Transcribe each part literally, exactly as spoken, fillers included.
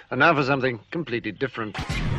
And now for something completely different.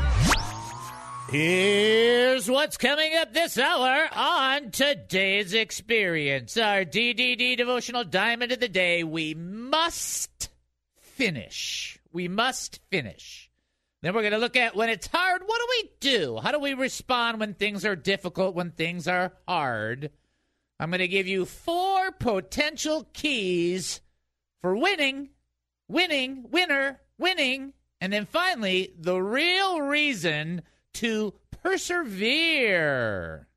Here's what's coming up this hour on today's experience. Our D D D devotional diamond of the day. We must finish. We must finish. Then we're going to look at when it's hard, what do we do? How do we respond when things are difficult, when things are hard? I'm going to give you four potential keys for winning, winning, winner, winning. And then finally, the real reason to persevere.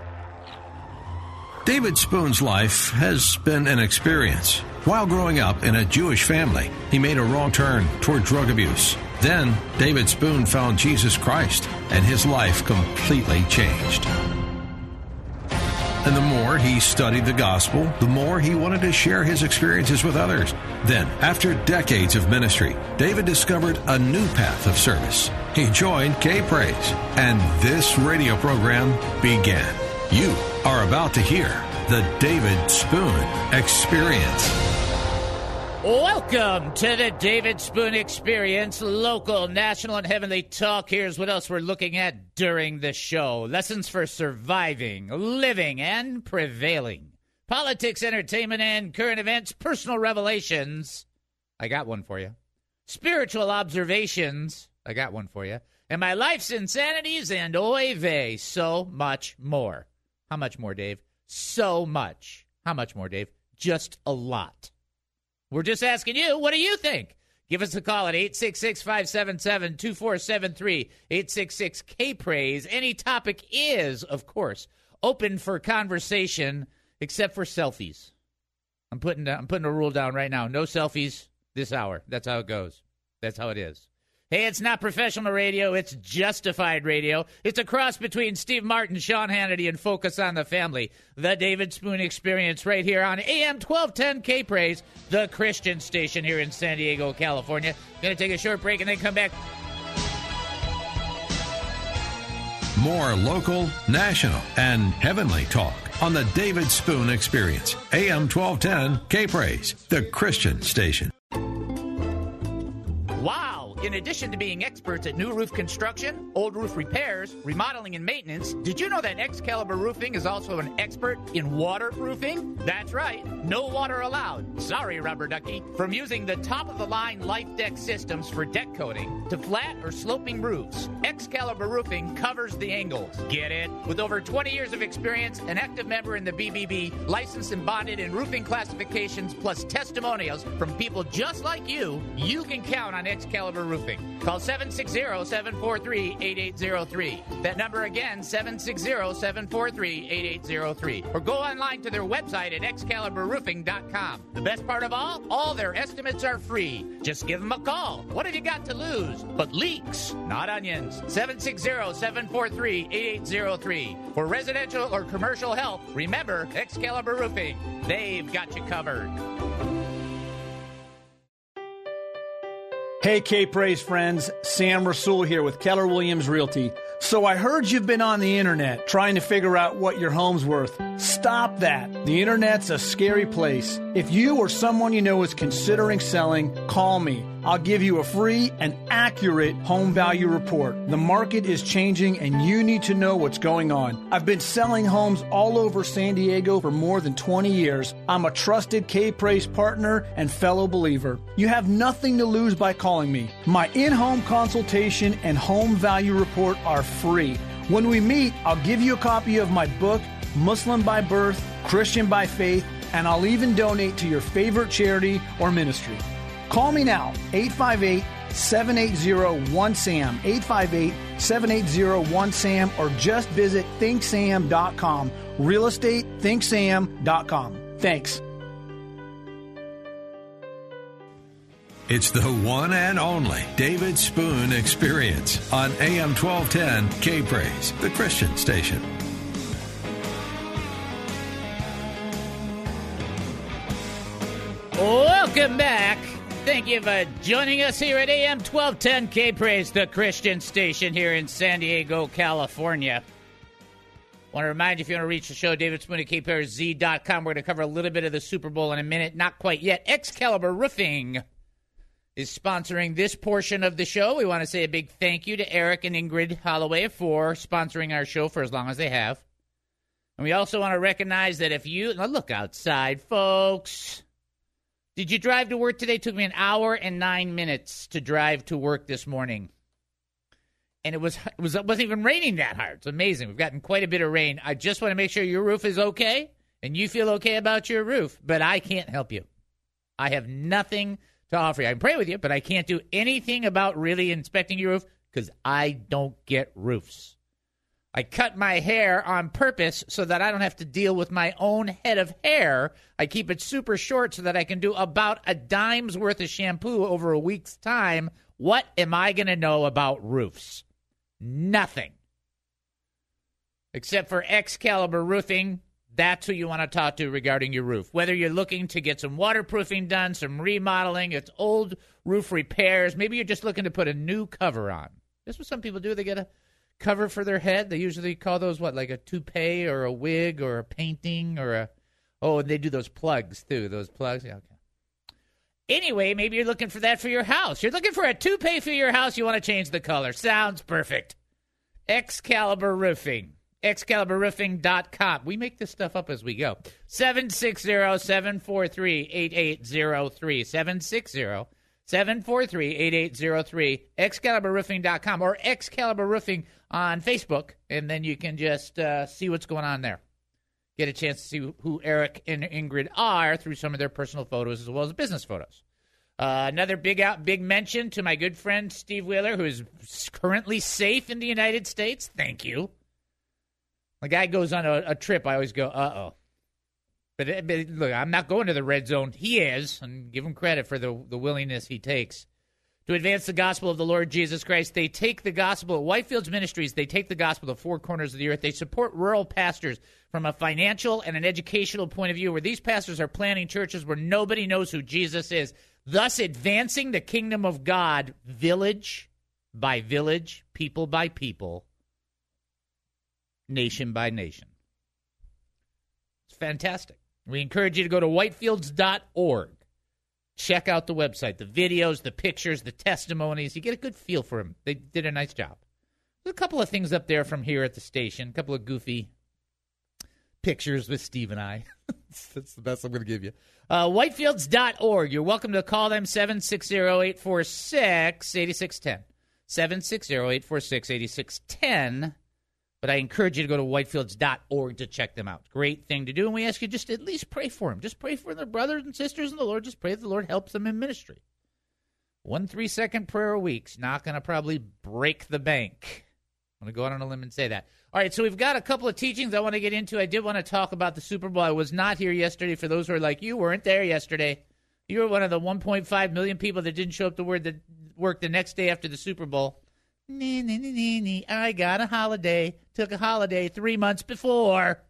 David Spoon's life has been an experience. While growing up in a Jewish family, he made a wrong turn toward drug abuse. Then, David Spoon found Jesus Christ, and his life completely changed. And the more he studied the gospel, the more he wanted to share his experiences with others. Then, after decades of ministry, David discovered a new path of service. He joined K-Praise, and this radio program began. You are about to hear the David Spoon Experience. Welcome to the David Spoon Experience, local, national, and heavenly talk. Here's what else we're looking at during the show. Lessons for surviving, living, and prevailing. Politics, entertainment, and current events. Personal revelations. I got one for you. Spiritual observations. I got one for you. And my life's insanities and oy vey, so much more. How much more, Dave? So much. How much more, Dave? Just a lot. We're just asking you, what do you think? Give us a call at eight six six, five seven seven, two four seven three, eight six six, K Praise. Any topic is, of course, open for conversation, except for selfies. I'm putting I'm putting a rule down right now. No selfies this hour. That's how it goes. That's how it is. Hey, it's not professional radio. It's justified radio. It's a cross between Steve Martin, Sean Hannity, and Focus on the Family. The David Spoon Experience right here on A M twelve ten K-Praise, the Christian station here in San Diego, California. Going to take a short break and then come back. More local, national, and heavenly talk on the David Spoon Experience. A M twelve ten K-Praise, the Christian station. Wow! In addition to being experts at new roof construction, old roof repairs, remodeling, and maintenance, did you know that Excalibur Roofing is also an expert in waterproofing? That's right. No water allowed. Sorry, Rubber Ducky. From using the top-of-the-line Life Deck systems for deck coating to flat or sloping roofs, Excalibur Roofing covers the angles. Get it? With over twenty years of experience, an active member in the B B B, licensed and bonded in roofing classifications, plus testimonials from people just like you, you can count on Excalibur Roofing. Call seven six zero, seven four three, eight eight zero three. That number again, seven six zero, seven four three, eight eight zero three. Or go online to their website at excalibur roofing dot com. The best part of all, all their estimates are free. Just give them a call. What have you got to lose? But leaks, not onions. seven six zero, seven four three, eight eight zero three. For residential or commercial help, remember Excalibur Roofing. They've got you covered. Hey, K-Praise friends, Sam Rasul here with Keller Williams Realty. So I heard you've been on the internet trying to figure out what your home's worth. Stop that. The internet's a scary place. If you or someone you know is considering selling, call me. I'll give you a free and accurate home value report. The market is changing and you need to know what's going on. I've been selling homes all over San Diego for more than twenty years. I'm a trusted K-Praise partner and fellow believer. You have nothing to lose by calling me. My in-home consultation and home value report are free. When we meet, I'll give you a copy of my book, Muslim by Birth, Christian by Faith, and I'll even donate to your favorite charity or ministry. Call me now, eight five eight, seven eight zero, one S A M, eight five eight, seven eight zero, one S A M, or just visit think sam dot com, real estate think sam dot com. Thanks. It's the one and only David Spoon Experience on A M twelve ten K-Praise, the Christian station. Welcome back. Thank you for joining us here at A M twelve ten K-Praise, the Christian station here in San Diego, California. Want to remind you, if you want to reach the show, David Spoon at K Praise Z dot com. We're going to cover a little bit of the Super Bowl in a minute. Not quite yet. Excalibur Roofing is sponsoring this portion of the show. We want to say a big thank you to Eric and Ingrid Holloway for sponsoring our show for as long as they have. And we also want to recognize that if you, now look outside, folks. Did you drive to work today? It took me an hour and nine minutes to drive to work this morning. And it was it was it wasn't even raining that hard. It's amazing. We've gotten quite a bit of rain. I just want to make sure your roof is okay and you feel okay about your roof. But I can't help you. I have nothing to offer you. I can pray with you, but I can't do anything about really inspecting your roof because I don't get roofs. I cut my hair on purpose so that I don't have to deal with my own head of hair. I keep it super short so that I can do about a dime's worth of shampoo over a week's time. What am I going to know about roofs? Nothing. Except for Excalibur Roofing. That's who you want to talk to regarding your roof. Whether you're looking to get some waterproofing done, some remodeling, it's old roof repairs. Maybe you're just looking to put a new cover on. That's what some people do. They get a cover for their head. They usually call those, what, like a toupee or a wig or a painting or a, oh, and they do those plugs, too. Those plugs. Yeah, okay. Anyway, maybe you're looking for that for your house. You're looking for a toupee for your house. You want to change the color. Sounds perfect. Excalibur Roofing. Excalibur Roofing dot com. We make this stuff up as we go. seven six zero, seven four three, eight eight zero three. seven six zero, seven four three, eight eight zero three. Excalibur Roofing dot com or Excalibur Roofing on Facebook, and then you can just uh, see what's going on there. Get a chance to see who Eric and Ingrid are through some of their personal photos as well as business photos. Uh, another big out, big mention to my good friend Steve Wheeler, who is currently safe in the United States. Thank you. The guy goes on a, a trip, I always go, uh-oh. But, but look, I'm not going to the red zone. He is, and give him credit for the, the willingness he takes to advance the gospel of the Lord Jesus Christ. They take the gospel of Whitefields Ministries. They take the gospel to four corners of the earth. They support rural pastors from a financial and an educational point of view, where these pastors are planting churches where nobody knows who Jesus is, thus advancing the kingdom of God village by village, people by people, nation by nation. It's fantastic. We encourage you to go to whitefields dot org. Check out the website, the videos, the pictures, the testimonies. You get a good feel for them. They did a nice job. There's a couple of things up there from here at the station, a couple of goofy pictures with Steve and I. That's the best I'm going to give you. Uh, whitefields dot org. You're welcome to call them seven six zero, eight four six, eight six one zero. seven six zero, eight four six, eight six one zero. But I encourage you to go to whitefields dot org to check them out. Great thing to do. And we ask you just at least pray for them. Just pray for their brothers and sisters in the Lord. Just pray that the Lord helps them in ministry. One three-second prayer a week's not going to probably break the bank. I'm going to go out on a limb and say that. All right, so we've got a couple of teachings I want to get into. I did want to talk about the Super Bowl. I was not here yesterday. For those who are like, you weren't there yesterday. You were one of the one point five million people that didn't show up to work the next day after the Super Bowl. Nee, nee, nee, nee, nee. I got a holiday. Took a holiday three months before.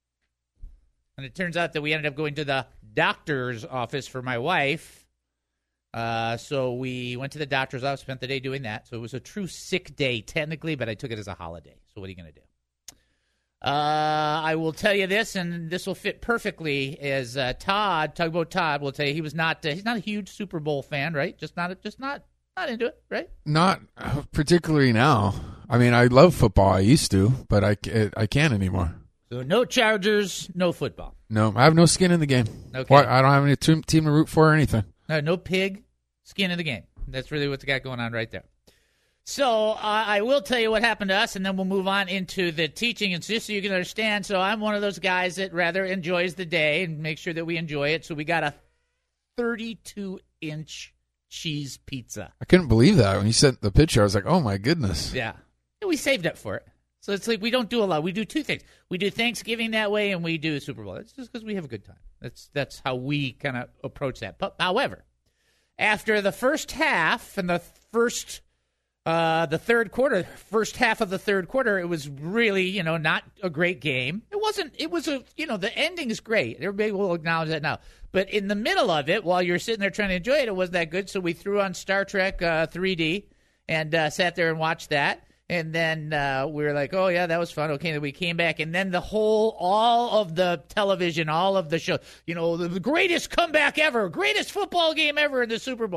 And it turns out that we ended up going to the doctor's office for my wife. Uh, so we went to the doctor's office, spent the day doing that. So it was a true sick day, technically, but I took it as a holiday. So what are you going to do? Uh, I will tell you this, and this will fit perfectly, as uh, Todd, Tugboat Todd, will tell you he was not, uh, he's not a huge Super Bowl fan, right? Just not, just not. Not into it, right? Not particularly now. I mean, I love football. I used to, but I, I can't anymore. So no Chargers, no football. No, I have no skin in the game. Okay. What? I don't have any team, team to root for or anything. No, no pig, skin in the game. That's really what's got going on right there. So uh, I will tell you what happened to us, and then we'll move on into the teaching. And just so you can understand, so I'm one of those guys that rather enjoys the day and make sure that we enjoy it. So we got a thirty-two inch cheese pizza. I couldn't believe that when you sent the picture. I was like, oh my goodness. Yeah. We saved up for it. So it's like we don't do a lot. We do two things. We do Thanksgiving that way, and we do Super Bowl. It's just because we have a good time. That's that's how we kind of approach that. But however, after the first half and the first uh, the third quarter, first half of the third quarter, it was really, you know, not a great game. It wasn't. It was a, you know, the ending is great. Everybody will acknowledge that now. But in the middle of it, while you're sitting there trying to enjoy it, it wasn't that good. So we threw on Star Trek uh, three D and uh, sat there and watched that. And then uh, we were like, oh, yeah, that was fun. Okay, then we came back. And then the whole, all of the television, all of the show, you know, the, the greatest comeback ever, greatest football game ever in the Super Bowl.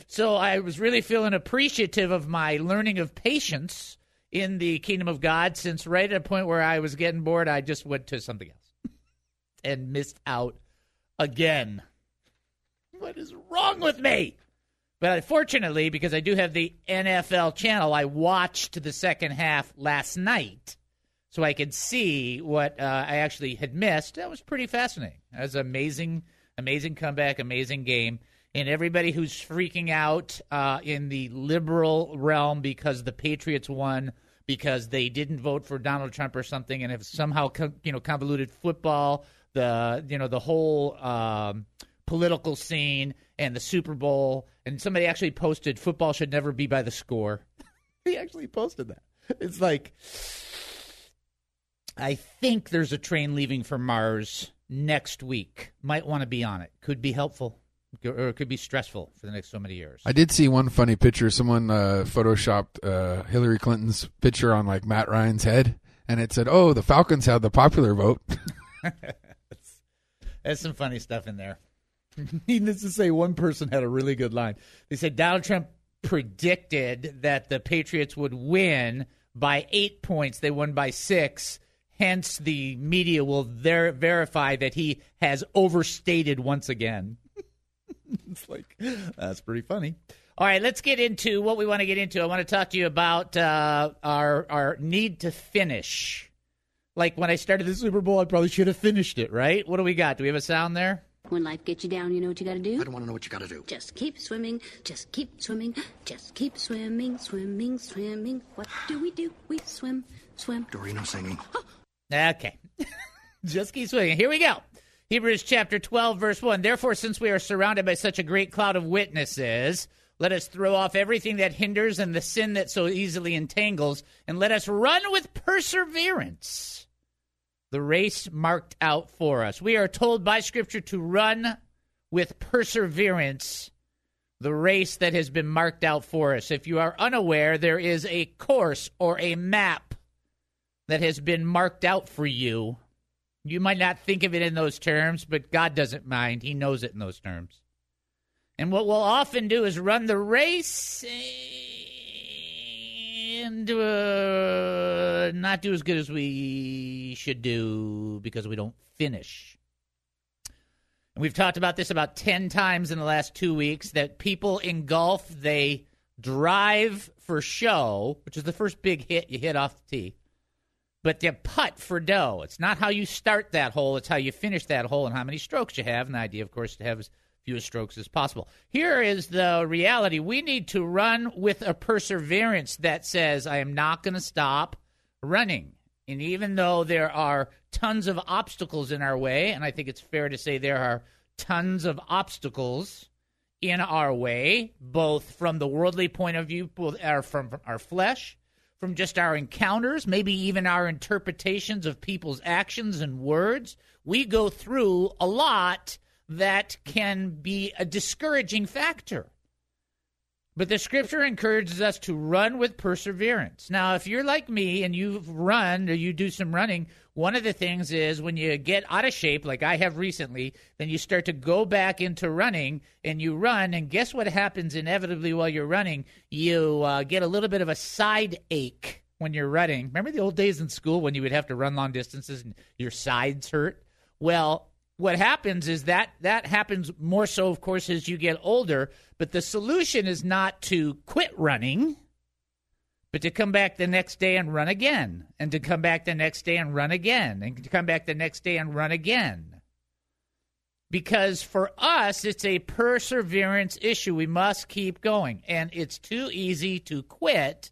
So I was really feeling appreciative of my learning of patience in the kingdom of God, since right at a point where I was getting bored, I just went to something else and missed out again. What is wrong with me? But fortunately, because I do have the N F L channel, I watched the second half last night so I could see what uh, I actually had missed. That was pretty fascinating. That was an amazing, amazing comeback, amazing game. And everybody who's freaking out uh, in the liberal realm because the Patriots won, because they didn't vote for Donald Trump or something, and have somehow you know convoluted football, the you know the whole um, political scene and the Super Bowl. And somebody actually posted, "Football should never be by the score." He actually posted that. It's like, I think there's a train leaving for Mars next week. Might want to be on it. Could be helpful. Or it could be stressful for the next so many years. I did see one funny picture. Someone uh, photoshopped uh, Hillary Clinton's picture on like Matt Ryan's head, and it said, "Oh, the Falcons had the popular vote." that's, that's some funny stuff in there. Needless to say, one person had a really good line. They said Donald Trump predicted that the Patriots would win by eight points. They won by six. Hence, the media will ver- verify that he has overstated once again. It's like, that's pretty funny. All right, let's get into what we want to get into. I want to talk to you about uh, our our need to finish. Like when I started the Super Bowl, I probably should have finished it, right? What do we got? Do we have a sound there? When life gets you down, you know what you gotta do? I don't want to know what you got to do. Just keep swimming, just keep swimming, just keep swimming, swimming, swimming. What do we do? We swim, swim. Dorino singing. Okay. Just keep swimming. Here we go. Hebrews chapter twelve, verse one. Therefore, since we are surrounded by such a great cloud of witnesses, let us throw off everything that hinders and the sin that so easily entangles, and let us run with perseverance the race marked out for us. We are told by Scripture to run with perseverance the race that has been marked out for us. If you are unaware, there is a course or a map that has been marked out for you. You might not think of it in those terms, but God doesn't mind. He knows it in those terms. And what we'll often do is run the race and uh, not do as good as we should do because we don't finish. And we've talked about this about ten times in the last two weeks, that people in golf, they drive for show, which is the first big hit you hit off the tee. But they putt for dough. It's not how you start that hole. It's how you finish that hole and how many strokes you have. And the idea, of course, is to have as few strokes as possible. Here is the reality. We need to run with a perseverance that says, I am not going to stop running. And even though there are tons of obstacles in our way, and I think it's fair to say there are tons of obstacles in our way, both from the worldly point of view, both are from our flesh, from just our encounters, maybe even our interpretations of people's actions and words. We go through a lot that can be a discouraging factor. But the Scripture encourages us to run with perseverance. Now, if you're like me and you've run or you do some running, one of the things is when you get out of shape, like I have recently, then you start to go back into running and you run, and guess what happens inevitably while you're running? You uh, get a little bit of a side ache when you're running. Remember the old days in school when you would have to run long distances and your sides hurt? Well, what happens is that that happens more so, of course, as you get older. But the solution is not to quit running, but to come back the next day and run again, and to come back the next day and run again, and to come back the next day and run again. Because for us, it's a perseverance issue. We must keep going. And it's too easy to quit,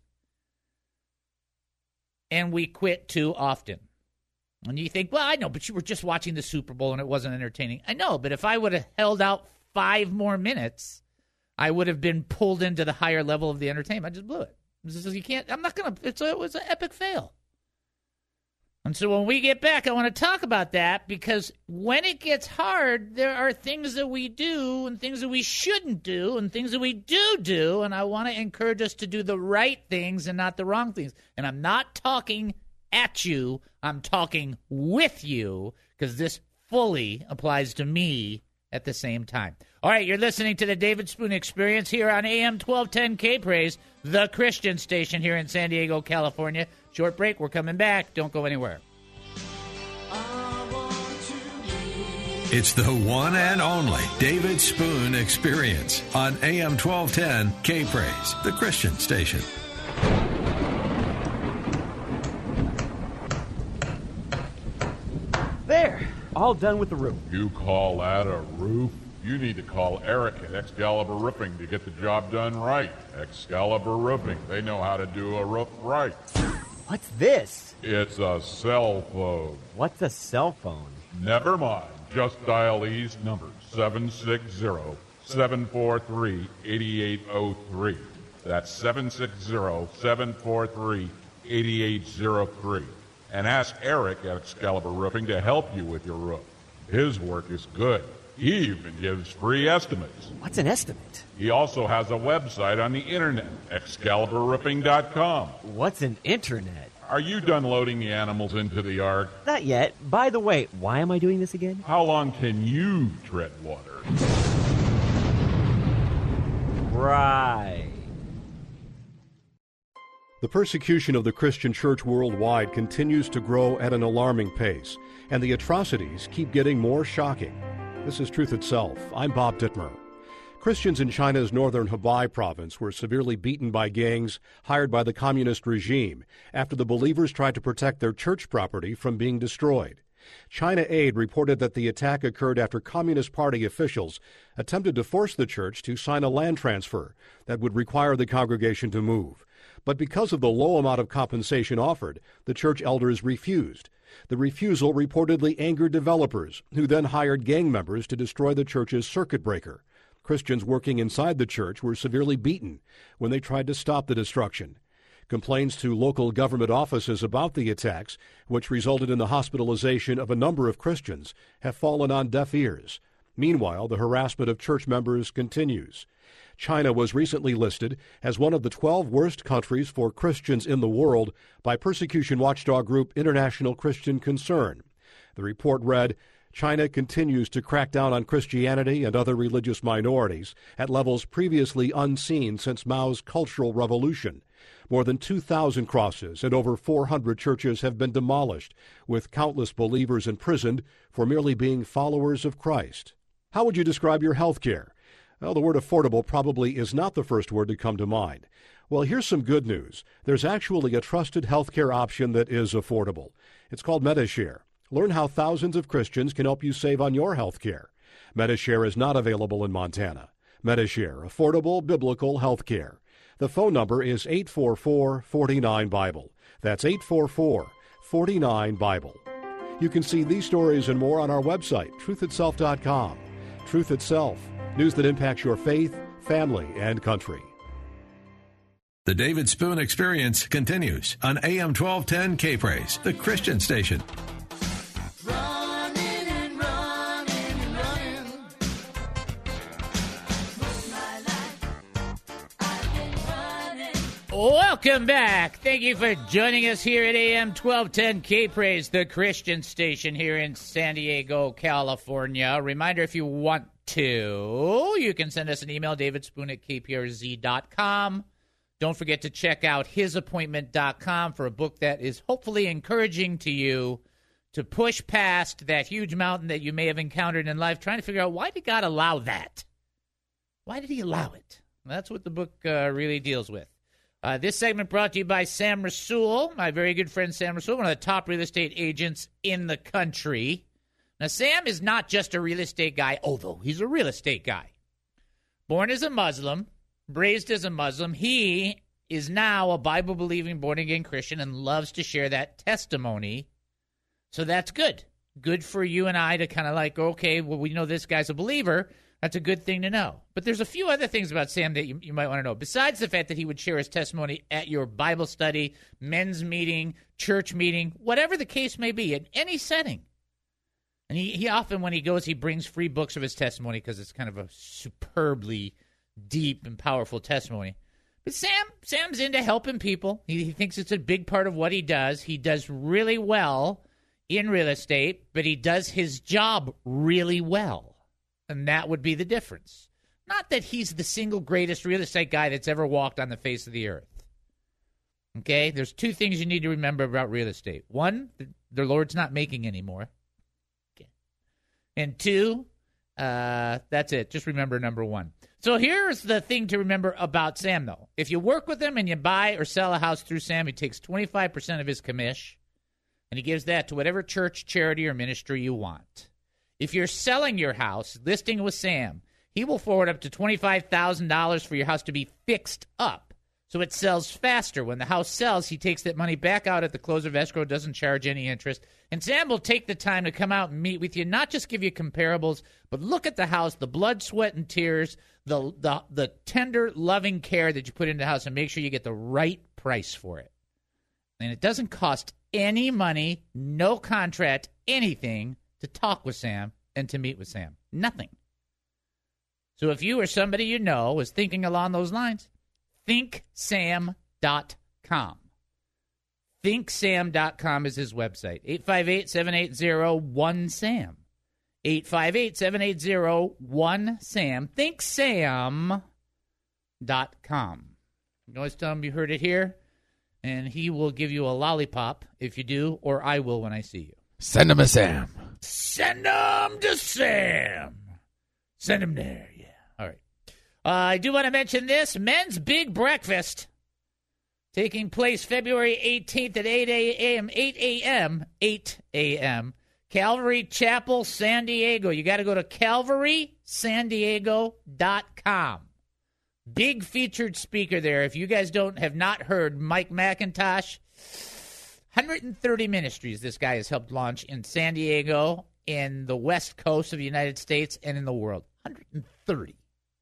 and we quit too often. And you think, well, I know, but you were just watching the Super Bowl and it wasn't entertaining. I know, but if I would have held out five more minutes, I would have been pulled into the higher level of the entertainment. I just blew it. This is, you can't, I'm not going to, it's a, it was an epic fail. And so when we get back, I want to talk about that, because when it gets hard, there are things that we do and things that we shouldn't do and things that we do do. And I want to encourage us to do the right things and not the wrong things. And I'm not talking at you, I'm talking with you, because this fully applies to me at the same time. All right, you're listening to the David Spoon Experience here on A M twelve ten K-Praise, the Christian station here in San Diego, California. Short break. We're coming back. Don't go anywhere. It's the one and only David Spoon Experience on A M twelve ten K-Praise, the Christian station. There, all done with the roof. You call that a roof? You need to call Eric at Excalibur Roofing to get the job done right. Excalibur Roofing, they know how to do a roof right. What's this? It's a cell phone. What's a cell phone? Never mind. Just dial these numbers, seven six zero, seven four three, eight eight zero three. That's seven six zero, seven four three, eight eight zero three. And ask Eric at Excalibur Roofing to help you with your roof. His work is good. He even gives free estimates. What's an estimate? He also has a website on the internet, excalibur roofing dot com. What's an internet? Are you done loading the animals into the ark? Not yet. By the way, why am I doing this again? How long can you tread water? Right. The persecution of the Christian church worldwide continues to grow at an alarming pace, and the atrocities keep getting more shocking. This is Truth Itself. I'm Bob Dittmer. Christians in China's northern Hebei province were severely beaten by gangs hired by the communist regime after the believers tried to protect their church property from being destroyed. China Aid reported that the attack occurred after Communist Party officials attempted to force the church to sign a land transfer that would require the congregation to move. But because of the low amount of compensation offered, the church elders refused. The refusal reportedly angered developers, who then hired gang members to destroy the church's circuit breaker. Christians working inside the church were severely beaten when they tried to stop the destruction. Complaints to local government offices about the attacks, which resulted in the hospitalization of a number of Christians, have fallen on deaf ears. Meanwhile, the harassment of church members continues. China was recently listed as one of the twelve worst countries for Christians in the world by persecution watchdog group International Christian Concern. The report read, China continues to crack down on Christianity and other religious minorities at levels previously unseen since Mao's Cultural Revolution. More than two thousand crosses and over four hundred churches have been demolished, with countless believers imprisoned for merely being followers of Christ. How would you describe your health care? Well, the word affordable probably is not the first word to come to mind. Well, here's some good news. There's actually a trusted healthcare option that is affordable. It's called Medi-Share. Learn how thousands of Christians can help you save on your health care. Medi-Share is not available in Montana. Medi-Share, affordable biblical health care. The phone number is eight four four, four nine, Bible. That's eight four four, four nine, Bible. You can see these stories and more on our website, truth itself dot com. Truth Itself, news that impacts your faith, family, and country. The David Spoon Experience continues on A M twelve ten K-Praise, the Christian station. Running and running and running. Most my life I've been running. Welcome back. Thank you for joining us here at A M twelve ten K-Praise, the Christian station here in San Diego, California. Reminder, if you want to, you can send us an email, davidspoon at k p r z dot com. Don't forget to check out his appointment dot com for a book that is hopefully encouraging to you to push past that huge mountain that you may have encountered in life, trying to figure out, why did God allow that? Why did he allow it? That's what the book uh, really deals with. Uh, this segment brought to you by Sam Rasool, my very good friend Sam Rasool, one of the top real estate agents in the country. Now, Sam is not just a real estate guy, although he's a real estate guy. Born as a Muslim, raised as a Muslim, he is now a Bible-believing, born-again Christian and loves to share that testimony. So that's good. Good for you and I to kind of like, okay, well, we know this guy's a believer. That's a good thing to know. But there's a few other things about Sam that you, you might want to know. Besides the fact that he would share his testimony at your Bible study, men's meeting, church meeting, whatever the case may be, in any setting. And he, he often, when he goes, he brings free books of his testimony because it's kind of a superbly deep and powerful testimony. But Sam, Sam's into helping people. He, he thinks it's a big part of what he does. He does really well in real estate, but he does his job really well. And that would be the difference. Not that he's the single greatest real estate guy that's ever walked on the face of the earth. Okay? There's two things you need to remember about real estate. One, the Lord's not making anymore. Okay. And two, uh, that's it. Just remember number one. So here's the thing to remember about Sam, though. If you work with him and you buy or sell a house through Sam, he takes twenty-five percent of his commish, and he gives that to whatever church, charity, or ministry you want. If you're selling your house, listing with Sam, he will forward up to twenty-five thousand dollars for your house to be fixed up, so it sells faster. When the house sells, he takes that money back out at the close of escrow, doesn't charge any interest, and Sam will take the time to come out and meet with you, not just give you comparables, but look at the house, the blood, sweat, and tears, the the the tender, loving care that you put into the house, and make sure you get the right price for it. And it doesn't cost any money, no contract, anything to talk with Sam and to meet with Sam. Nothing. So if you or somebody you know is thinking along those lines, think sam dot com. think sam dot com is his website. eight five eight, seven eight zero, one SAM. eight five eight, seven eight zero, one SAM. think sam dot com. You can always tell him you heard it here, and he will give you a lollipop if you do, or I will when I see you. Send him a Sam. Send him to Sam. Send him there, yeah. All right. Uh, I do want to mention this. Men's Big Breakfast taking place February eighteenth at eight a.m., eight a.m., eight a.m., Calvary Chapel, San Diego. You got to go to calvary san diego dot com. Big featured speaker there. If you guys don't have not heard Mike McIntosh, one hundred thirty ministries this guy has helped launch in San Diego, in the west coast of the United States, and in the world. one hundred thirty.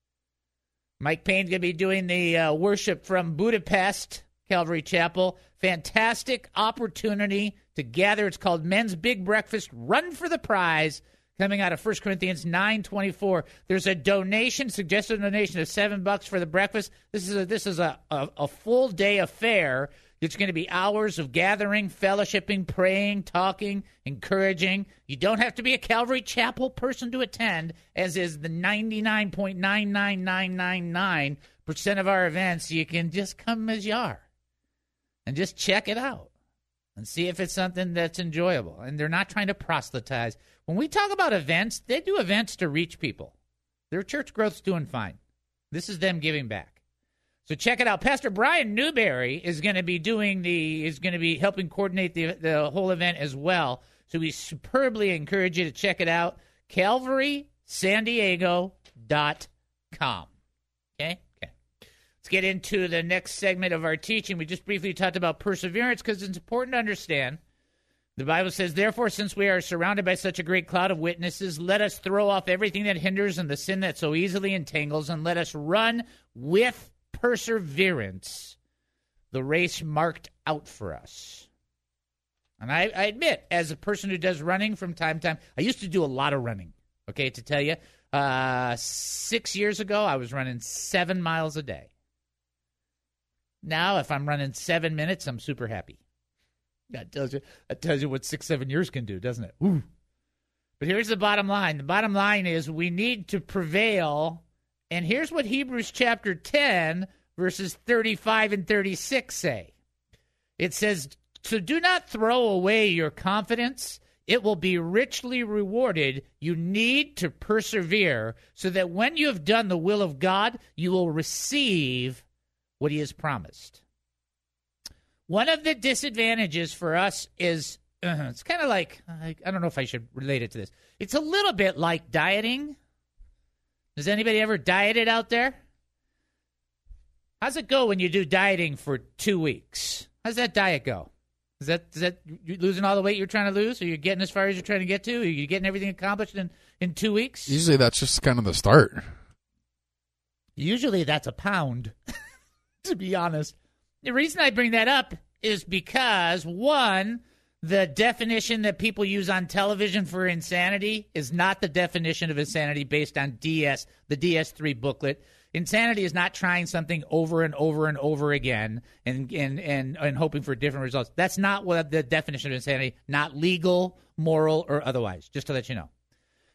Mike Payne's going to be doing the uh, worship from Budapest, Calvary Chapel. Fantastic opportunity to gather. It's called Men's Big Breakfast. Run for the prize. Coming out of First Corinthians nine twenty-four. There's a donation, suggested donation of seven bucks for the breakfast. This is a, this is a, a, a full day affair. It's going to be hours of gathering, fellowshipping, praying, talking, encouraging. You don't have to be a Calvary Chapel person to attend, as is the ninety-nine point nine nine nine nine nine percent of our events. You can just come as you are and just check it out and see if it's something that's enjoyable. And they're not trying to proselytize. When we talk about events, they do events to reach people. Their church growth's doing fine. This is them giving back. So check it out. Pastor Brian Newberry is going to be doing the is going to be helping coordinate the the whole event as well. So we superbly encourage you to check it out. calvary san diego dot com. Okay? Okay. Let's get into the next segment of our teaching. We just briefly talked about perseverance because it's important to understand. The Bible says, therefore, since we are surrounded by such a great cloud of witnesses, let us throw off everything that hinders and the sin that so easily entangles, and let us run with perseverance the race marked out for us. And I, I admit, as a person who does running from time to time, I used to do a lot of running, okay, to tell you. Uh, six years ago, I was running seven miles a day. Now, if I'm running seven minutes, I'm super happy. That tells you that tells you what six, seven years can do, doesn't it? Ooh. But here's the bottom line. The bottom line is we need to prevail. And here's what Hebrews chapter ten, verses thirty-five and thirty-six say. It says, so do not throw away your confidence. It will be richly rewarded. You need to persevere so that when you have done the will of God, you will receive what he has promised. One of the disadvantages for us is, uh, it's kind of like, I, I don't know if I should relate it to this. It's a little bit like dieting. Has anybody ever dieted out there? How's it go when you do dieting for two weeks? How's that diet go? Is that, is that you losing all the weight you're trying to lose? Or you're getting as far as you're trying to get to? Are you getting everything accomplished in, in two weeks? Usually that's just kind of the start. Usually that's a pound, to be honest. The reason I bring that up is because, one, the definition that people use on television for insanity is not the definition of insanity based on D S, the D S three booklet. Insanity is not trying something over and over and over again and and and, and hoping for different results. That's not what the definition of insanity, not legal, moral, or otherwise, just to let you know.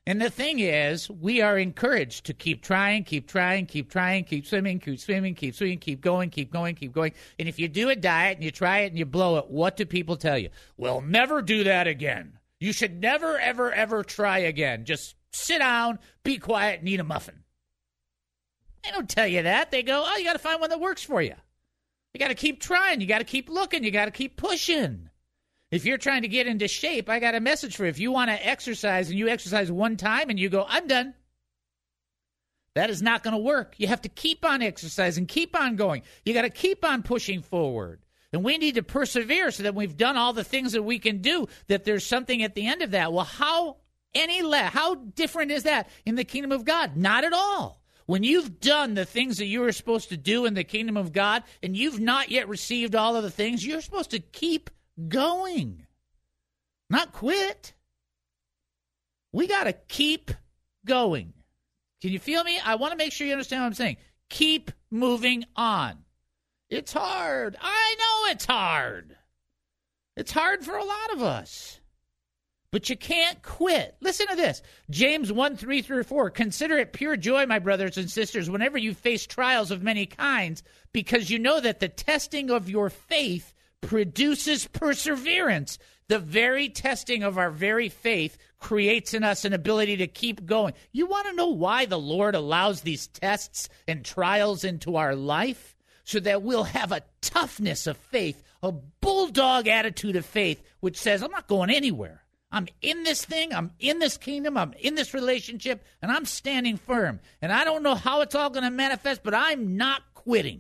And the thing is, we are encouraged to keep trying, keep trying, keep trying, keep swimming, keep swimming, keep swimming, keep going, keep going, keep going. And if you do a diet and you try it and you blow it, what do people tell you? Well, never do that again. You should never, ever, ever try again. Just sit down, be quiet, and eat a muffin. They don't tell you that. They go, oh, you got to find one that works for you. You got to keep trying. You got to keep looking. You got to keep pushing. If you're trying to get into shape, I got a message for you. If you want to exercise and you exercise one time and you go, I'm done, that is not going to work. You have to keep on exercising, keep on going. You got to keep on pushing forward. And we need to persevere so that we've done all the things that we can do, that there's something at the end of that. Well, how any le- how different is that in the kingdom of God? Not at all. When you've done the things that you were supposed to do in the kingdom of God and you've not yet received all of the things, you're supposed to keep going, not quit. We got to keep going. Can you feel me? I want to make sure you understand what I'm saying. Keep moving on. It's hard. I know it's hard. It's hard for a lot of us. But you can't quit. Listen to this. James one, three through four. Consider it pure joy, my brothers and sisters, whenever you face trials of many kinds, because you know that the testing of your faith produces perseverance. The very testing of our very faith creates in us an ability to keep going. You want to know why the Lord allows these tests and trials into our life? So that we'll have a toughness of faith, a bulldog attitude of faith, which says, I'm not going anywhere. I'm in this thing. I'm in this kingdom. I'm in this relationship, and I'm standing firm. And I don't know how it's all going to manifest, but I'm not quitting.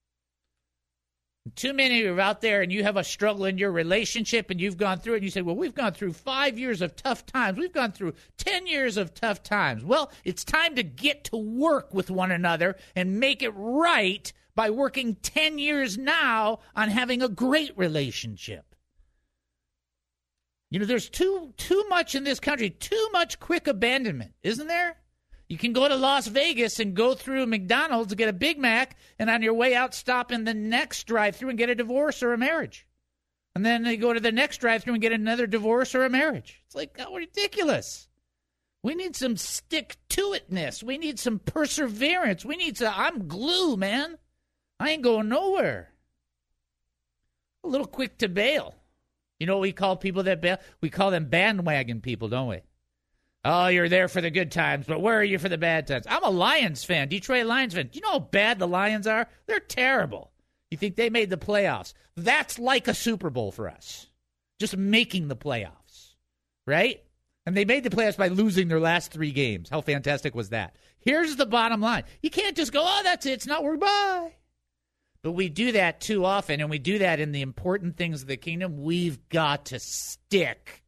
Too many of you are out there and you have a struggle in your relationship and you've gone through it and you say, well, we've gone through five years of tough times. We've gone through ten years of tough times. Well, it's time to get to work with one another and make it right by working ten years now on having a great relationship. You know, there's too too much in this country, too much quick abandonment, isn't there? You can go to Las Vegas and go through McDonald's to get a Big Mac, and on your way out, stop in the next drive-thru and get a divorce or a marriage. And then they go to the next drive-thru and get another divorce or a marriage. It's like, oh, ridiculous. We need some stick-to-itness. We need some perseverance. We need some, I'm glue, man. I ain't going nowhere. A little quick to bail. You know what we call people that bail? We call them bandwagon people, don't we? Oh, you're there for the good times, but where are you for the bad times? I'm a Lions fan, Detroit Lions fan. Do you know how bad the Lions are? They're terrible. You think they made the playoffs? That's like a Super Bowl for us, just making the playoffs, right? And they made the playoffs by losing their last three games. How fantastic was that? Here's the bottom line. You can't just go, oh, that's it. It's not work. Bye. But we do that too often, and we do that in the important things of the kingdom. We've got to stick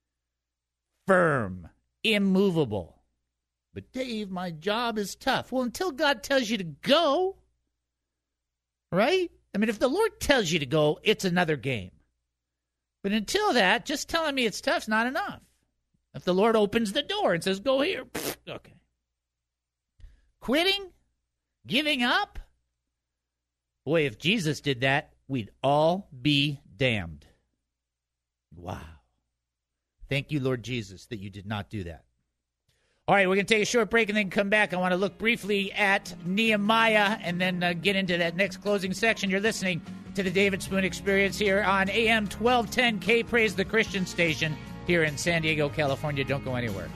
firm, immovable. But Dave, my job is tough. Well, until God tells you to go, right? I mean, if the Lord tells you to go, it's another game. But until that, just telling me it's tough is not enough. If the Lord opens the door and says, go here, pfft, okay. Quitting? Giving up? Boy, if Jesus did that, we'd all be damned. Wow. Thank you, Lord Jesus, that you did not do that. All right, we're going to take a short break and then come back. I want to look briefly at Nehemiah and then uh, get into that next closing section. You're listening to the David Spoon Experience here on A M twelve ten K Praise, the Christian station here in San Diego, California. Don't go anywhere.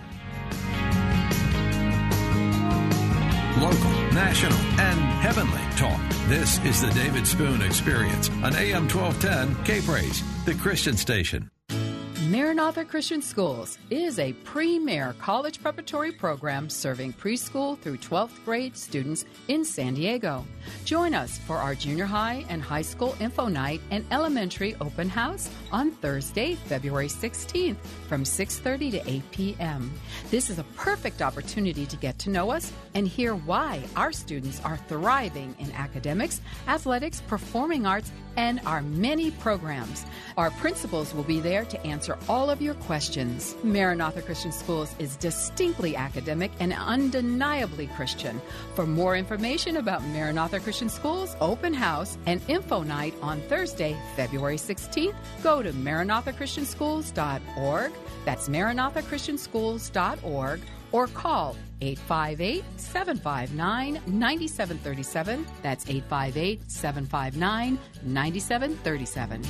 Local, national, and heavenly talk. This is the David Spoon Experience on A M twelve ten K Praise, the Christian station. Maranatha Christian Schools is a premier college preparatory program serving preschool through twelfth grade students in San Diego. Join us for our junior high and high school info night and elementary open house on Thursday, February sixteenth from six thirty to eight p.m. This is a perfect opportunity to get to know us and hear why our students are thriving in academics, athletics, performing arts, and our many programs. Our principals will be there to answer all of your questions. Maranatha Christian Schools is distinctly academic and undeniably Christian. For more information about Maranatha Christian Schools, open house, and info night on Thursday, February sixteenth, go to maranatha christian schools dot org. That's maranatha christian schools dot org. or call eight five eight, seven five nine, nine seven three seven. That's eight five eight, seven five nine, nine seven three seven.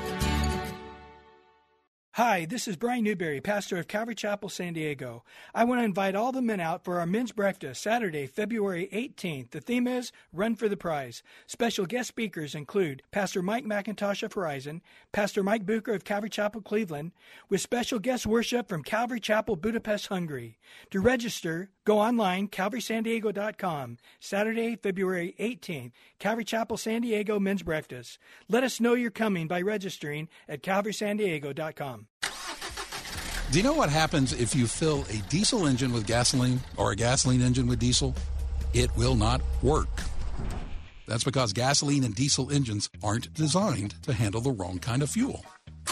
Hi, this is Brian Newberry, pastor of Calvary Chapel, San Diego. I want to invite all the men out for our men's breakfast Saturday, February eighteenth. The theme is Run for the Prize. Special guest speakers include Pastor Mike McIntosh of Horizon, Pastor Mike Bucher of Calvary Chapel, Cleveland, with special guest worship from Calvary Chapel, Budapest, Hungary. To register, go online, calvary san diego dot com. Saturday, February eighteenth, Calvary Chapel, San Diego men's breakfast. Let us know you're coming by registering at calvary san diego dot com. Do you know what happens if you fill a diesel engine with gasoline or a gasoline engine with diesel? It will not work. That's because gasoline and diesel engines aren't designed to handle the wrong kind of fuel.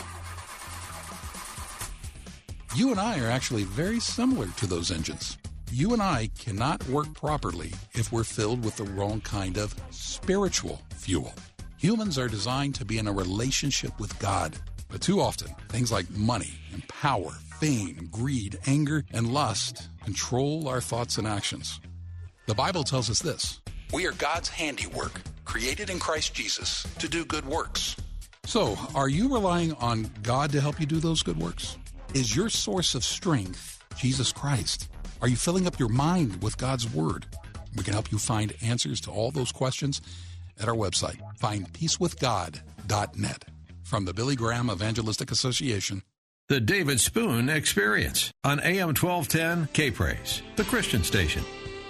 You and I are actually very similar to those engines. You and I cannot work properly if we're filled with the wrong kind of spiritual fuel. Humans are designed to be in a relationship with God. But too often, things like money and power, fame, greed, anger, and lust control our thoughts and actions. The Bible tells us this: we are God's handiwork, created in Christ Jesus to do good works. So, are you relying on God to help you do those good works? Is your source of strength Jesus Christ? Are you filling up your mind with God's Word? We can help you find answers to all those questions at our website, find peace with god dot net. From the Billy Graham Evangelistic Association, The David Spoon Experience on A M twelve ten K-Praise, the Christian station.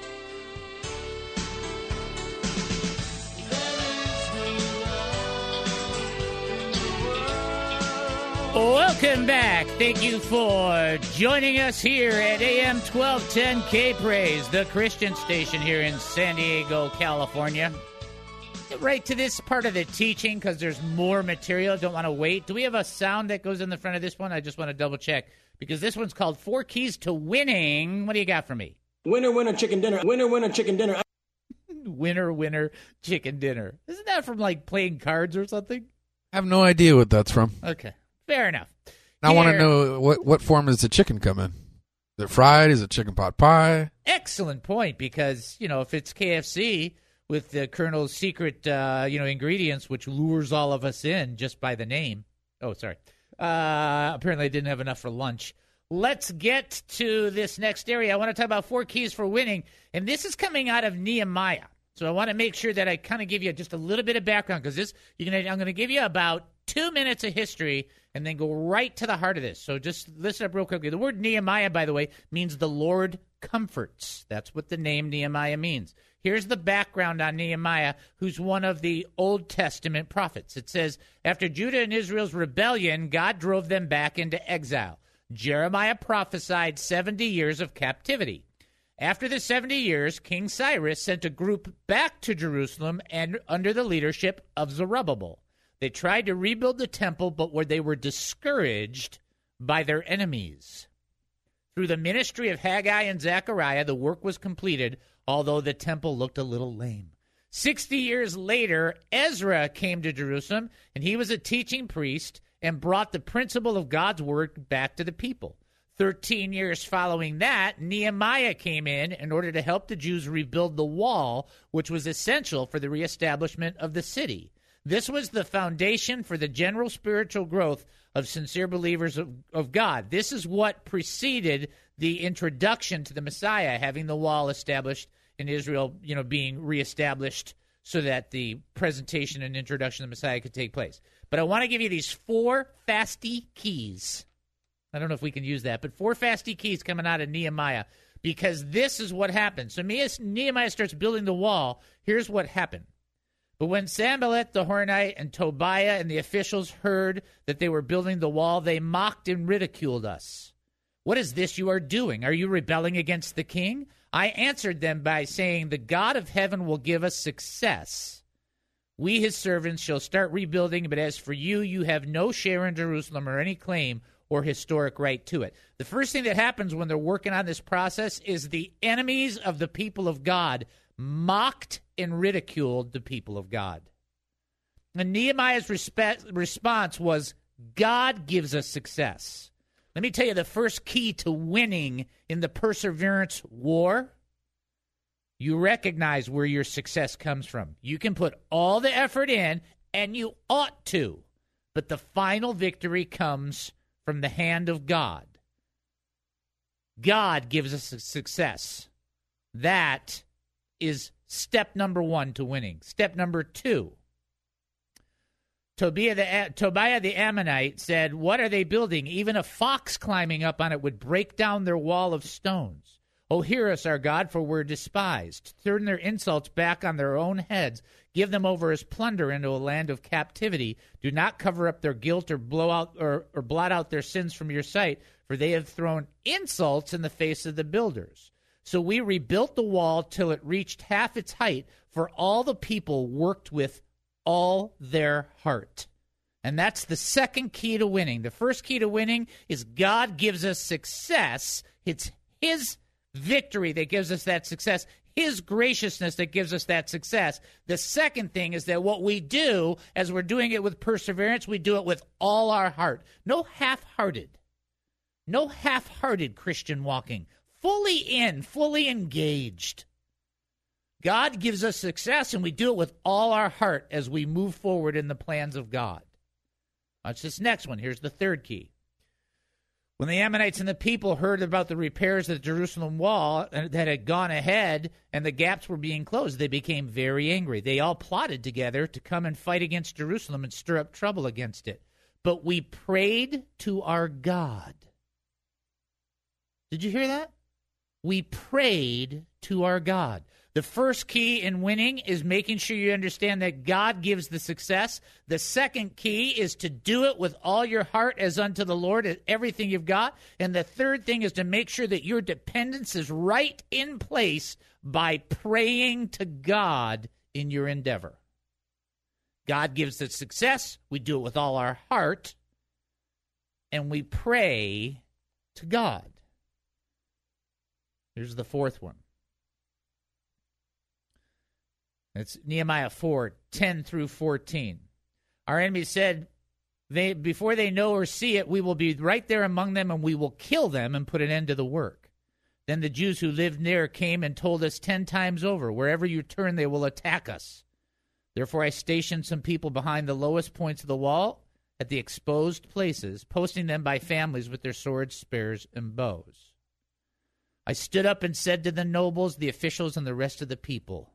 Welcome back. Thank you for joining us here at A M twelve ten K-Praise, the Christian station here in San Diego, California. Get right to this part of the teaching because there's more material. Don't want to wait. Do we have a sound that goes in the front of this one? I just want to double check because this one's called Four Keys to Winning. What do you got for me? Winner, winner, chicken dinner. Winner, winner, chicken dinner. Winner, winner, chicken dinner. Isn't that from like playing cards or something? I have no idea what that's from. Okay, fair enough. I Here, want to know what, what form does the chicken come in? Is it fried? Is it chicken pot pie? Excellent point because, you know, if it's K F C with the Colonel's secret, uh, you know, ingredients, which lures all of us in just by the name. Oh, sorry. Uh, apparently I didn't have enough for lunch. Let's get to this next area. I want to talk about four keys for winning, and this is coming out of Nehemiah. So I want to make sure that I kind of give you just a little bit of background because this, you're gonna, I'm going to give you about two minutes of history and then go right to the heart of this. So just listen up real quickly. The word Nehemiah, by the way, means the Lord comforts. That's what the name Nehemiah means. Here's the background on Nehemiah, who's one of the Old Testament prophets. It says, after Judah and Israel's rebellion, God drove them back into exile. Jeremiah prophesied seventy years of captivity. After the seventy years, King Cyrus sent a group back to Jerusalem and under the leadership of Zerubbabel. They tried to rebuild the temple, but where they were discouraged by their enemies. Through the ministry of Haggai and Zechariah, the work was completed, although the temple looked a little lame. Sixty years later, Ezra came to Jerusalem, and he was a teaching priest and brought the principle of God's word back to the people. Thirteen years following that, Nehemiah came in in order to help the Jews rebuild the wall, which was essential for the reestablishment of the city. This was the foundation for the general spiritual growth of sincere believers of, of God. This is what preceded the introduction to the Messiah, having the wall established in Israel, you know, being reestablished so that the presentation and introduction of the Messiah could take place. But I want to give you these four fasty keys. I don't know if we can use that, but four fasty keys coming out of Nehemiah, because this is what happened. So Nehemiah starts building the wall. Here's what happened. But when Sanballat the Horonite and Tobiah and the officials heard that they were building the wall, they mocked and ridiculed us. What is this you are doing? Are you rebelling against the king? I answered them by saying, the God of heaven will give us success. We, his servants, shall start rebuilding, but as for you, you have no share in Jerusalem or any claim or historic right to it. The first thing that happens when they're working on this process is the enemies of the people of God mocked and ridiculed the people of God. And Nehemiah's respe- response was, God gives us success. Let me tell you the first key to winning in the perseverance war. You recognize where your success comes from. You can put all the effort in, and you ought to, but the final victory comes from the hand of God. God gives us success. That is step number one to winning. Step number two. Tobiah the, Tobiah the Ammonite said, "What are they building? Even a fox climbing up on it would break down their wall of stones. Oh, hear us, our God, for we're despised. Turn their insults back on their own heads. Give them over as plunder into a land of captivity. Do not cover up their guilt or blow out or, or blot out their sins from your sight, for they have thrown insults in the face of the builders. So we rebuilt the wall till it reached half its height, for all the people worked with all their heart." And that's the second key to winning. The first key to winning is God gives us success. It's his victory that gives us that success, his graciousness that gives us that success. The second thing is that what we do, as we're doing it with perseverance, we do it with all our heart. No half-hearted. No half-hearted Christian walking. Fully in, fully engaged. God gives us success, and we do it with all our heart as we move forward in the plans of God. Watch this next one. Here's the third key. When the Ammonites and the people heard about the repairs of the Jerusalem wall that had gone ahead and the gaps were being closed, they became very angry. They all plotted together to come and fight against Jerusalem and stir up trouble against it. But we prayed to our God. Did you hear that? We prayed to our God. The first key in winning is making sure you understand that God gives the success. The second key is to do it with all your heart as unto the Lord, everything you've got. And the third thing is to make sure that your dependence is right in place by praying to God in your endeavor. God gives the success. We do it with all our heart. And we pray to God. Here's the fourth one. It's Nehemiah four, ten through fourteen. Our enemy said, they, before they know or see it, we will be right there among them, and we will kill them and put an end to the work. Then the Jews who lived near came and told us ten times over, wherever you turn, they will attack us. Therefore I stationed some people behind the lowest points of the wall at the exposed places, posting them by families with their swords, spears, and bows. I stood up and said to the nobles, the officials, and the rest of the people,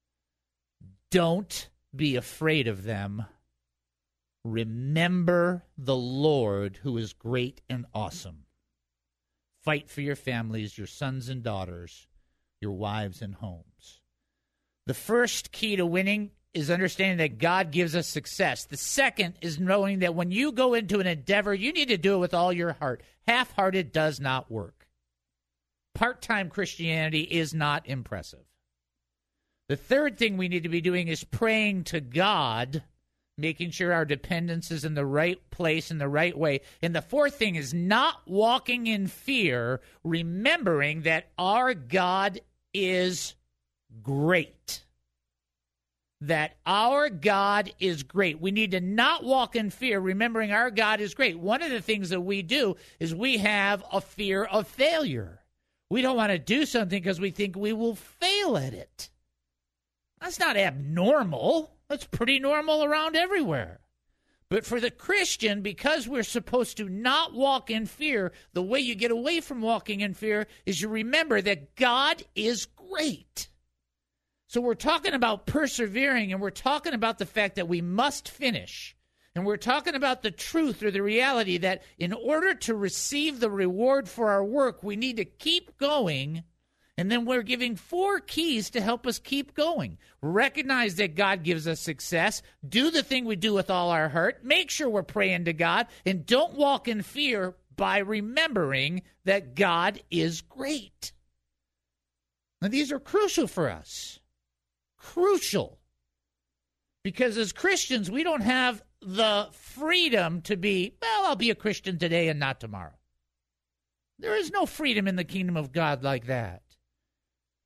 don't be afraid of them. Remember the Lord who is great and awesome. Fight for your families, your sons and daughters, your wives and homes. The first key to winning is understanding that God gives us success. The second is knowing that when you go into an endeavor, you need to do it with all your heart. Half-hearted does not work. Part-time Christianity is not impressive. The third thing we need to be doing is praying to God, making sure our dependence is in the right place, in the right way. And the fourth thing is not walking in fear, remembering that our God is great. That our God is great. We need to not walk in fear, remembering our God is great. One of the things that we do is we have a fear of failure. We don't want to do something because we think we will fail at it. That's not abnormal. That's pretty normal around everywhere. But for the Christian, because we're supposed to not walk in fear, the way you get away from walking in fear is you remember that God is great. So we're talking about persevering, and we're talking about the fact that we must finish. And we're talking about the truth or the reality that in order to receive the reward for our work, we need to keep going. And then we're giving four keys to help us keep going. Recognize that God gives us success. Do the thing we do with all our heart. Make sure we're praying to God. And don't walk in fear by remembering that God is great. Now, these are crucial for us. Crucial. Because as Christians, we don't have the freedom to be, well, I'll be a Christian today and not tomorrow. There is no freedom in the kingdom of God like that.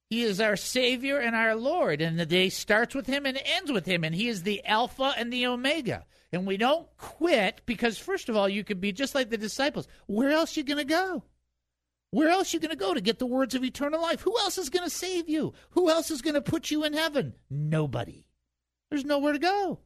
He is our Savior and our Lord, and the day starts with him and ends with him, and he is the Alpha and the Omega. And we don't quit because, first of all, you could be just like the disciples. Where else are you going to go? Where else are you going to go to get the words of eternal life? Who else is going to save you? Who else is going to put you in heaven? Nobody. There's nowhere to go.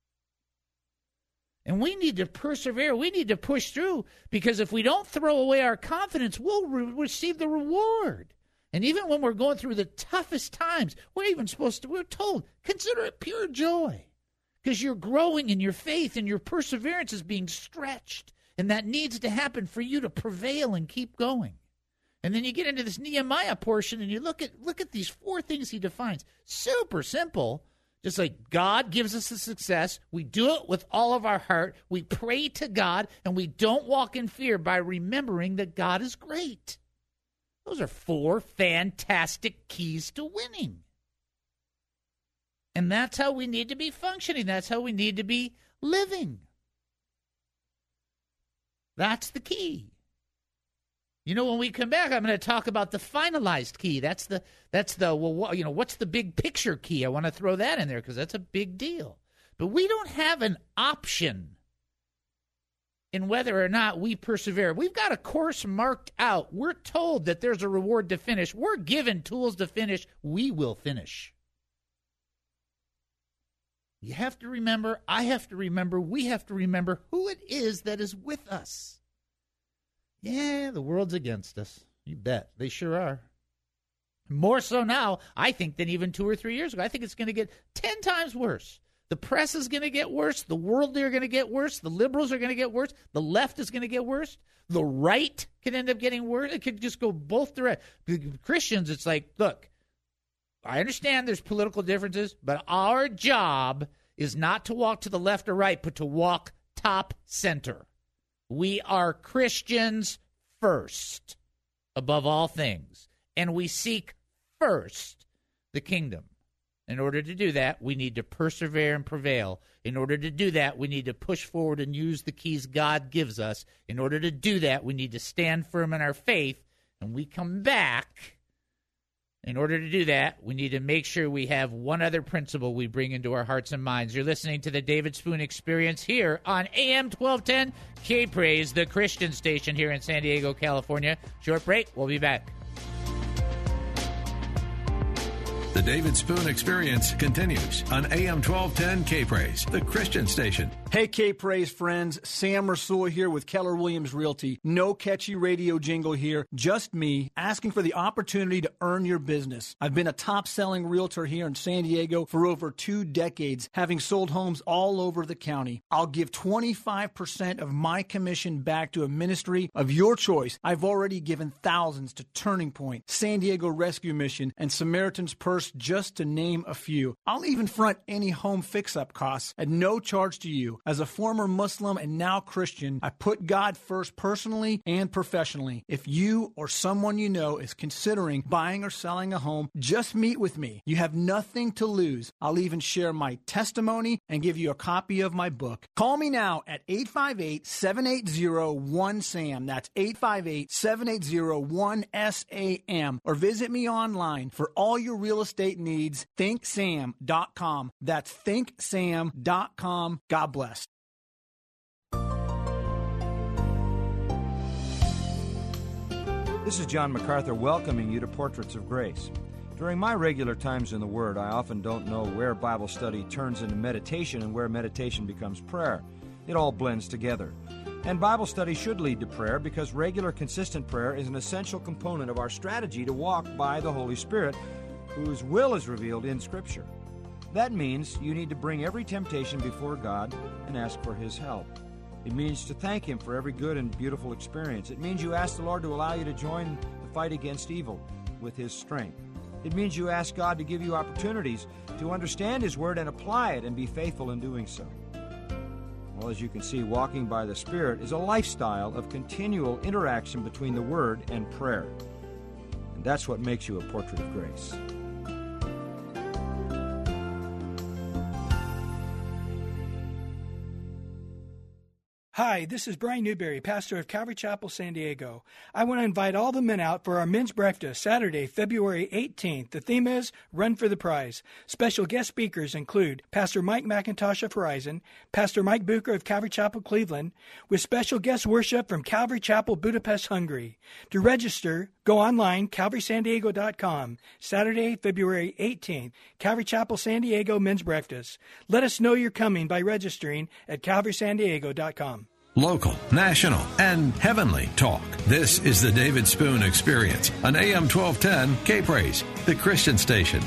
And we need to persevere. We need to push through, because if we don't throw away our confidence, we'll re- receive the reward. And even when we're going through the toughest times, we're even supposed to, we're told, consider it pure joy, because you're growing in your faith and your perseverance is being stretched. And that needs to happen for you to prevail and keep going. And then you get into this Nehemiah portion and you look at look at these four things he defines. Super simple. Just like God gives us the success, we do it with all of our heart, we pray to God, and we don't walk in fear by remembering that God is great. Those are four fantastic keys to winning. And that's how we need to be functioning. That's how we need to be living. That's the key. You know, when we come back, I'm going to talk about the finalized key. That's the, that's the, well, what, you know, what's the big picture key? I want to throw that in there because that's a big deal. But we don't have an option in whether or not we persevere. We've got a course marked out. We're told that there's a reward to finish. We're given tools to finish. We will finish. You have to remember, I have to remember, we have to remember who it is that is with us. Yeah, the world's against us. You bet. They sure are. More so now, I think, than even two or three years ago. I think it's going to get ten times worse. The press is going to get worse. The world are going to get worse. The liberals are going to get worse. The left is going to get worse. The right could end up getting worse. It could just go both directions. Christians, it's like, look, I understand there's political differences, but our job is not to walk to the left or right, but to walk top center. We are Christians first, above all things, and we seek first the kingdom. In order to do that, we need to persevere and prevail. In order to do that, we need to push forward and use the keys God gives us. In order to do that, we need to stand firm in our faith, and we come back. In order to do that, we need to make sure we have one other principle we bring into our hearts and minds. You're listening to the David Spoon Experience here on A M twelve ten, K-Praise, the Christian station here in San Diego, California. Short break. We'll be back. The David Spoon Experience continues on A M twelve ten K-Praise, the Christian station. Hey, K-Praise friends, Sam Rasul here with Keller Williams Realty. No catchy radio jingle here, just me asking for the opportunity to earn your business. I've been a top-selling realtor here in San Diego for over two decades, having sold homes all over the county. I'll give twenty-five percent of my commission back to a ministry of your choice. I've already given thousands to Turning Point, San Diego Rescue Mission, and Samaritan's Purse, just to name a few. I'll even front any home fix-up costs at no charge to you. As a former Muslim and now Christian, I put God first personally and professionally. If you or someone you know is considering buying or selling a home, just meet with me. You have nothing to lose. I'll even share my testimony and give you a copy of my book. Call me now at eight five eight, seven eight zero, one S A M. That's eight five eight, seven eight zero, one S A M. Or visit me online for all your real estate needs, think sam dot com. That's think sam dot com. God bless. This is John MacArthur welcoming you to Portraits of Grace. During my regular times in the Word, I often don't know where Bible study turns into meditation and where meditation becomes prayer. It all blends together. And Bible study should lead to prayer because regular, consistent prayer is an essential component of our strategy to walk by the Holy Spirit, whose will is revealed in Scripture. That means you need to bring every temptation before God and ask for His help. It means to thank Him for every good and beautiful experience. It means you ask the Lord to allow you to join the fight against evil with His strength. It means you ask God to give you opportunities to understand His Word and apply it and be faithful in doing so. Well, as you can see, walking by the Spirit is a lifestyle of continual interaction between the Word and prayer. And that's what makes you a portrait of grace. Hi, this is Brian Newberry, pastor of Calvary Chapel, San Diego. I want to invite all the men out for our men's breakfast Saturday, February eighteenth. The theme is Run for the Prize. Special guest speakers include Pastor Mike McIntosh of Horizon, Pastor Mike Bucher of Calvary Chapel, Cleveland, with special guest worship from Calvary Chapel, Budapest, Hungary. To register, go online, calvary san diego dot com. Saturday, February eighteenth, Calvary Chapel, San Diego men's breakfast. Let us know you're coming by registering at calvary san diego dot com. Local, national, and heavenly talk. This is the David Spoon Experience on A M twelve ten K-Praise, the Christian station.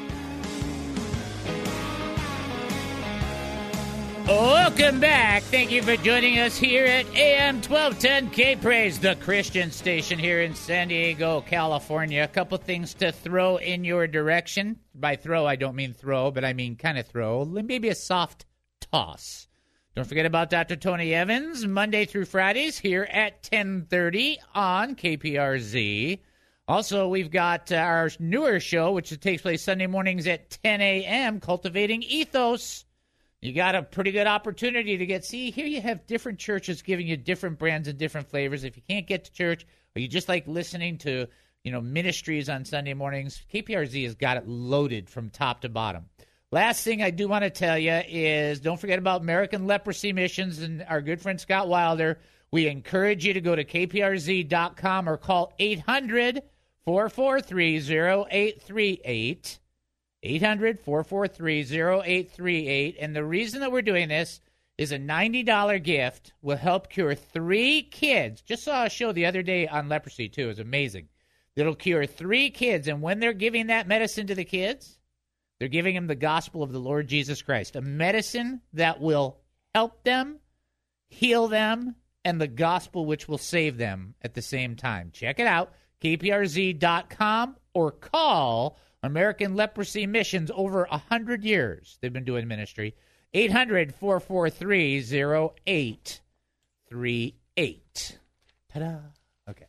Welcome back. Thank you for joining us here at A M twelve ten K-Praise, the Christian station here in San Diego, California. A couple things to throw in your direction. By throw, I don't mean throw, but I mean kind of throw. Maybe a soft toss. Don't forget about Doctor Tony Evans, Monday through Fridays here at ten thirty on K P R Z. Also, we've got uh, our newer show, which takes place Sunday mornings at ten a.m., Cultivating Ethos. You got a pretty good opportunity to get, see, here you have different churches giving you different brands and different flavors. If you can't get to church or you just like listening to, you know, ministries on Sunday mornings, K P R Z has got it loaded from top to bottom. Last thing I do want to tell you is don't forget about American Leprosy Missions and our good friend Scott Wilder. We encourage you to go to k p r z dot com or call eight hundred, four four three, zero eight three eight. eight hundred, four four three, zero eight three eight. And the reason that we're doing this is a ninety dollars gift will help cure three kids. Just saw a show the other day on leprosy, too. It was amazing. It'll cure three kids. And when they're giving that medicine to the kids, they're giving them the gospel of the Lord Jesus Christ, a medicine that will help them, heal them, and the gospel which will save them at the same time. Check it out, k p r z dot com, or call American Leprosy Missions. Over one hundred years they've been doing ministry. eight hundred, four four three, zero eight three eight. Ta-da. Okay.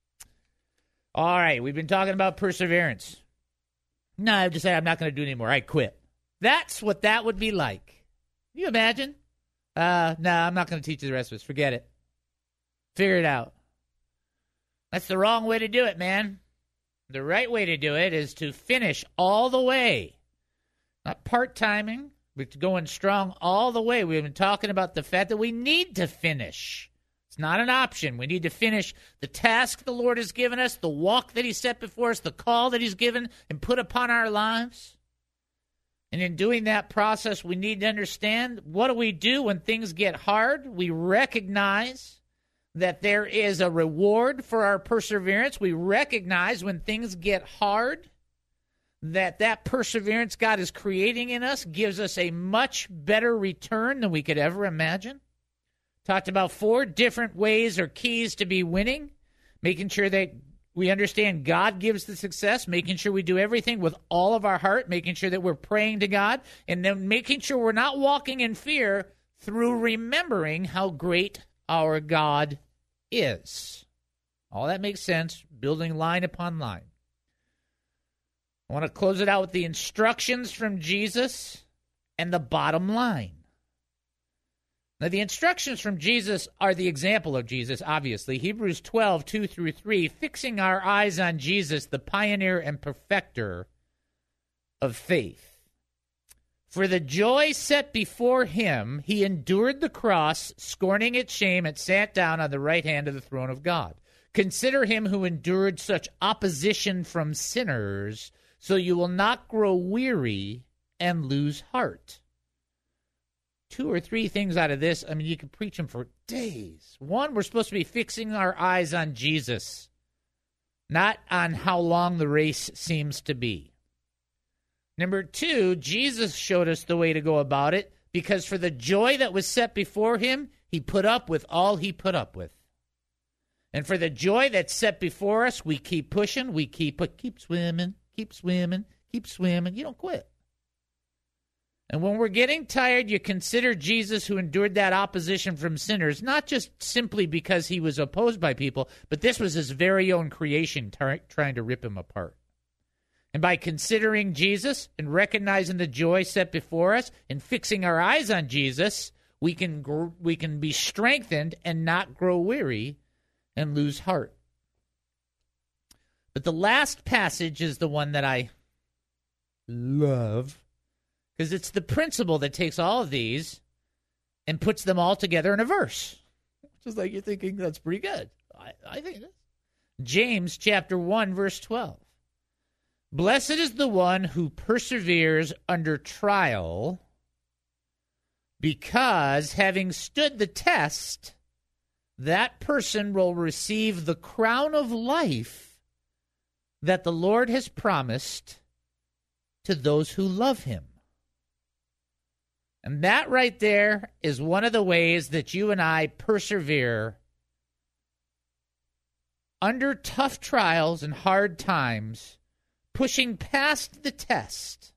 All right, we've been talking about perseverance. No, I just say I'm not going to do it anymore. I quit. That's what that would be like. Can you imagine? Uh, no, I'm not going to teach you the rest of this. Forget it. Figure it out. That's the wrong way to do it, man. The right way to do it is to finish all the way. Not part-timing, but going strong all the way. We've been talking about the fact that we need to finish. It's not an option. We need to finish the task the Lord has given us, the walk that he set before us, the call that he's given and put upon our lives. And in doing that process, we need to understand, what do we do when things get hard? We recognize that there is a reward for our perseverance. We recognize when things get hard that that perseverance God is creating in us gives us a much better return than we could ever imagine. Talked about four different ways or keys to be winning, making sure that we understand God gives the success, making sure we do everything with all of our heart, making sure that we're praying to God, and then making sure we're not walking in fear through remembering how great our God is. All that makes sense, building line upon line. I want to close it out with the instructions from Jesus and the bottom line. Now, the instructions from Jesus are the example of Jesus, obviously. Hebrews twelve, two through three, fixing our eyes on Jesus, the pioneer and perfecter of faith. For the joy set before him, he endured the cross, scorning its shame, and sat down on the right hand of the throne of God. Consider him who endured such opposition from sinners, so you will not grow weary and lose heart. Two or three things out of this. I mean, you can preach them for days. One, we're supposed to be fixing our eyes on Jesus, not on how long the race seems to be. Number two, Jesus showed us the way to go about it, because for the joy that was set before him, he put up with all he put up with. And for the joy that's set before us, we keep pushing, we keep keep swimming, keep swimming, keep swimming. You don't quit. And when we're getting tired, you consider Jesus, who endured that opposition from sinners, not just simply because he was opposed by people, but this was his very own creation tar- trying to rip him apart. And by considering Jesus and recognizing the joy set before us and fixing our eyes on Jesus, we can gr- we can be strengthened and not grow weary and lose heart. But the last passage is the one that I love, because it's the principle that takes all of these and puts them all together in a verse. Just like you're thinking, that's pretty good. I, I think it is. James chapter one, verse twelve. Blessed is the one who perseveres under trial, because having stood the test, that person will receive the crown of life that the Lord has promised to those who love him. And that right there is one of the ways that you and I persevere under tough trials and hard times, pushing past the test.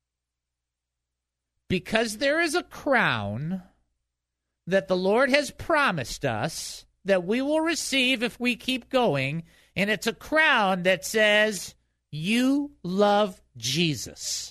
Because there is a crown that the Lord has promised us that we will receive if we keep going, and it's a crown that says, you love Jesus.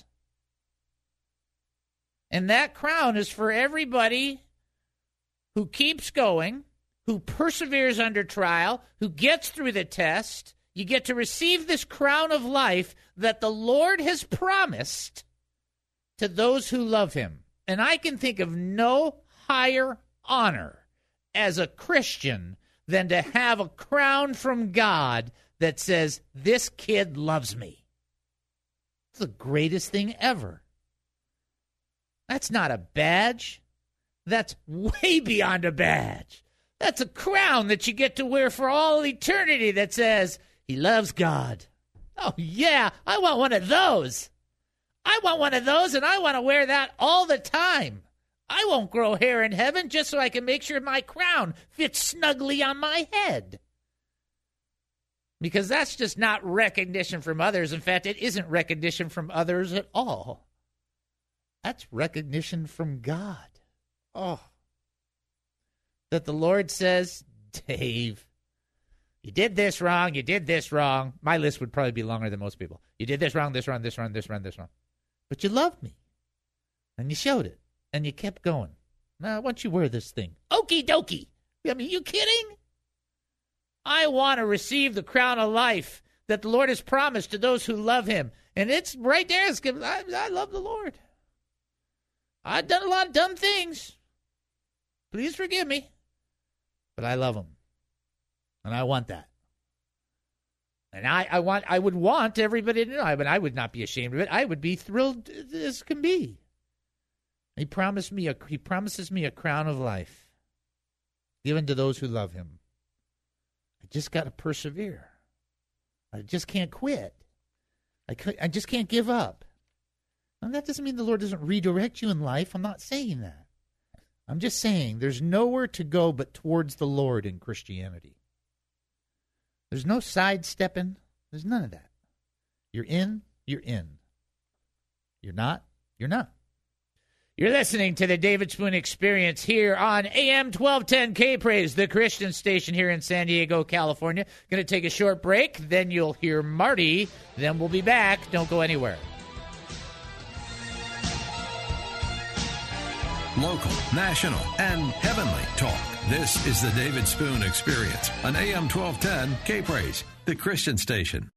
And that crown is for everybody who keeps going, who perseveres under trial, who gets through the test. You get to receive this crown of life that the Lord has promised to those who love him. And I can think of no higher honor as a Christian than to have a crown from God that says, this kid loves me. It's the greatest thing ever. That's not a badge. That's way beyond a badge. That's a crown that you get to wear for all eternity that says, he loves God. Oh, yeah, I want one of those. I want one of those, and I want to wear that all the time. I won't grow hair in heaven just so I can make sure my crown fits snugly on my head. Because that's just not recognition from others. In fact, it isn't recognition from others at all. That's recognition from God. Oh. That the Lord says, Dave, you did this wrong, you did this wrong. My list would probably be longer than most people. You did this wrong, this wrong, this wrong, this wrong, this wrong. But you loved me. And you showed it. And you kept going. Now, why don't you wear this thing? Okie dokie. I mean, you kidding? I want to receive the crown of life that the Lord has promised to those who love him. And it's right there. It's, I, I love the Lord. I've done a lot of dumb things. Please forgive me. But I love him. And I want that. And I, I want I would want everybody to know, I mean, I would not be ashamed of it. I would be thrilled as can be. He promised me a he promises me a crown of life given to those who love him. I just got to persevere. I just can't quit. I could, I just can't give up. And that doesn't mean the Lord doesn't redirect you in life. I'm not saying that. I'm just saying there's nowhere to go but towards the Lord in Christianity. There's no sidestepping. There's none of that. You're in, you're in. You're not, you're not. You're listening to the David Spoon Experience here on A M twelve ten K-Praise, the Christian station here in San Diego, California. Going to take a short break, then you'll hear Marty. Then we'll be back. Don't go anywhere. Local, national, and heavenly talk. This is the David Spoon Experience on A M twelve ten K-Praise, the Christian station.